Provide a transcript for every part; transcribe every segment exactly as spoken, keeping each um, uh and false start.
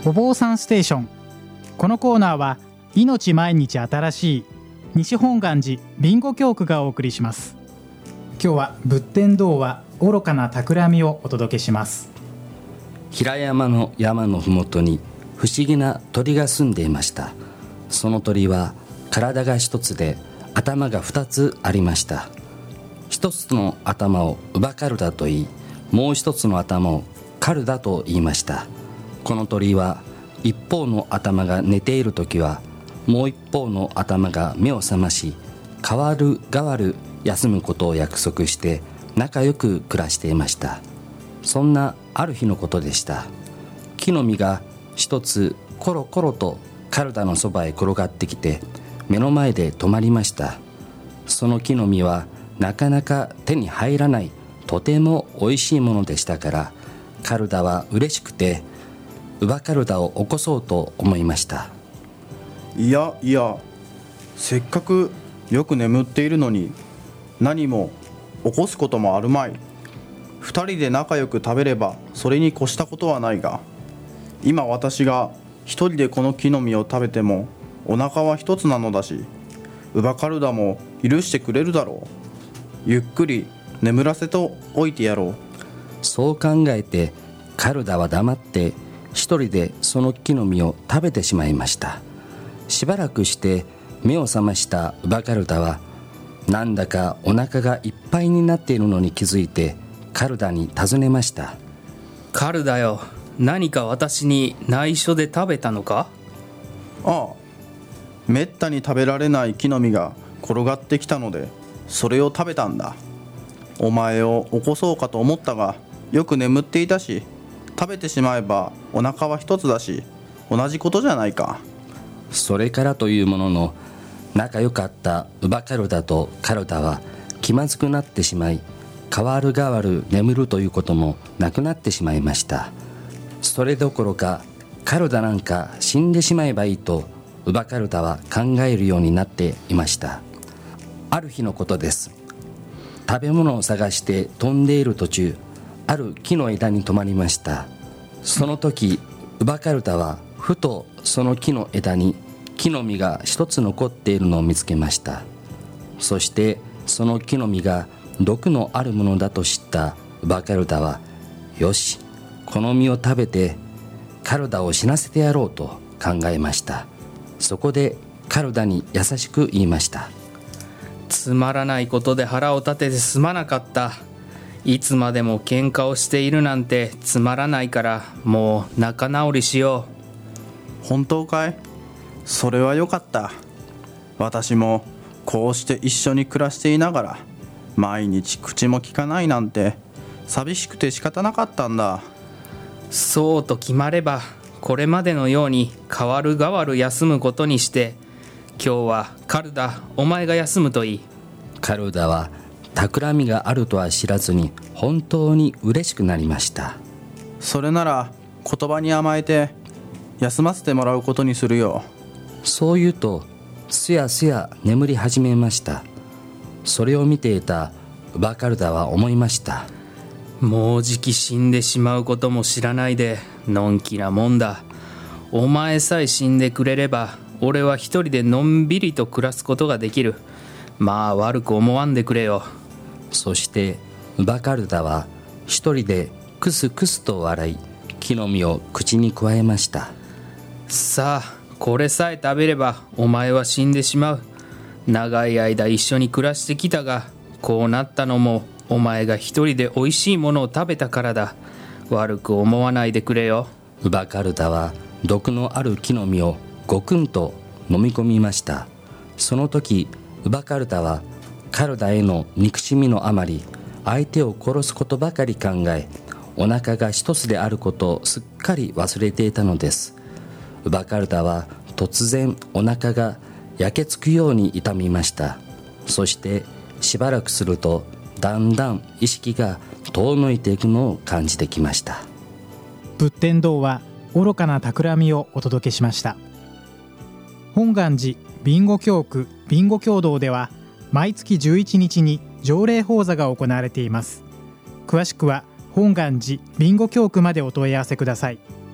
お坊さんステーション。このコーナーは命毎日新しい西本願寺ビンゴ教区がお送りします。今日は仏天童話愚かな企みをお届けします。 平山の山のふもとに不思議な鳥が住んでいました。その鳥は体が一つで頭が二つありました。一つの頭をウバカルダと言い、もう一つの頭をカルダと言いました。この鳥は一方の頭が寝ているときはもう一方の頭が目を覚まし、代わる代わる休むことを約束して仲良く暮らしていました。そんなある日のことでした。木の実が一つコロコロとカルダのそばへ転がってきて目の前で止まりました。その木の実はなかなか手に入らないとてもおいしいものでしたから、カルダは嬉しくてウバカルダを起こそうと思いました。 いやいや、せっかくよく眠っているのに何も起こすこともあるまい。二人で仲良く食べればそれに越したことはないが、今私が一人でこの木の実を食べてもお腹は一つなのだし、ウバカルダも許してくれるだろう。ゆっくり眠らせておいてやろう。 そう考えてカルダは黙って一人でその木の実を食べてしまいました。しばらくして目を覚ましたウバカルダは、なんだかお腹がいっぱいになっているのに気づいてカルダに尋ねました。 カルダよ、何か私に内緒で食べたのか？ ああ、めったに食べられない木の実が転がってきたのでそれを食べたんだ。お前を起こそうかと思ったがよく眠っていたし、食べてしまえばお腹は一つだし同じことじゃないか。 それからというものの、仲良かったウバカルダとカルダは気まずくなってしまい、代わる代わる眠るということもなくなってしまいました。それどころかカルダなんか死んでしまえばいいとウバカルダは考えるようになっていました。ある日のことです。食べ物を探して飛んでいる途中、ある木の枝に止まりました。その時ウバカルダはふとその木の枝に木の実が一つ残っているのを見つけました。そしてその木の実が毒のあるものだと知ったウバカルダは、よし、この実を食べてカルダを死なせてやろうと考えました。そこでカルダに優しく言いました。 つまらないことで腹を立ててすまなかった。いつまでも喧嘩をしているなんてつまらないから、もう仲直りしよう。本当かい？それはよかった。私もこうして一緒に暮らしていながら毎日口も利かないなんて寂しくて仕方なかったんだ。 そうと決まればこれまでのように代わる代わる休むことにして、今日はカルダ、お前が休むといい。 カルダは企みがあるとは知らずに本当に嬉しくなりました。 それなら言葉に甘えて休ませてもらうことにするよ。 そう言うとすやすや眠り始めました。それを見ていたウバカルダは思いました。 もうじき死んでしまうことも知らないでのんきなもんだ。お前さえ死んでくれれば俺は一人でのんびりと暮らすことができる。まあ悪く思わんでくれよ。 そしてウバカルダは一人でクスクスと笑い、木の実を口に加えました。 さあ、これさえ食べればお前は死んでしまう。長い間一緒に暮らしてきたが、こうなったのもお前が一人でおいしいものを食べたからだ。悪く思わないでくれよ。 ウバカルダは毒のある木の実をごくんと飲み込みました。その時ウバカルダはカルダへの憎しみのあまり、相手を殺すことばかり考え、お腹が一つであることをすっかり忘れていたのです。ウバカルダは突然お腹が焼けつくように痛みました。そしてしばらくするとだんだん意識が遠のいていくのを感じてきました。 仏天童話愚かな企みをお届けしました。本願寺ビンゴ教区ビンゴ教堂では毎月じゅういちにちに条例法座が行われています。詳しくは本願寺ビンゴ教区までお問い合わせください。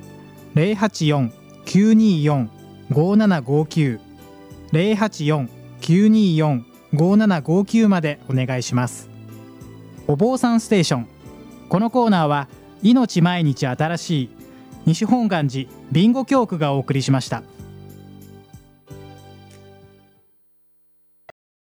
ゼロはちよん きゅうにーよん ごーななごーきゅう ゼロはちよん きゅうにーよん ごーななごーきゅうまでお願いします。お坊さんステーション。このコーナーは命毎日新しい西本願寺ビンゴ教区がお送りしました。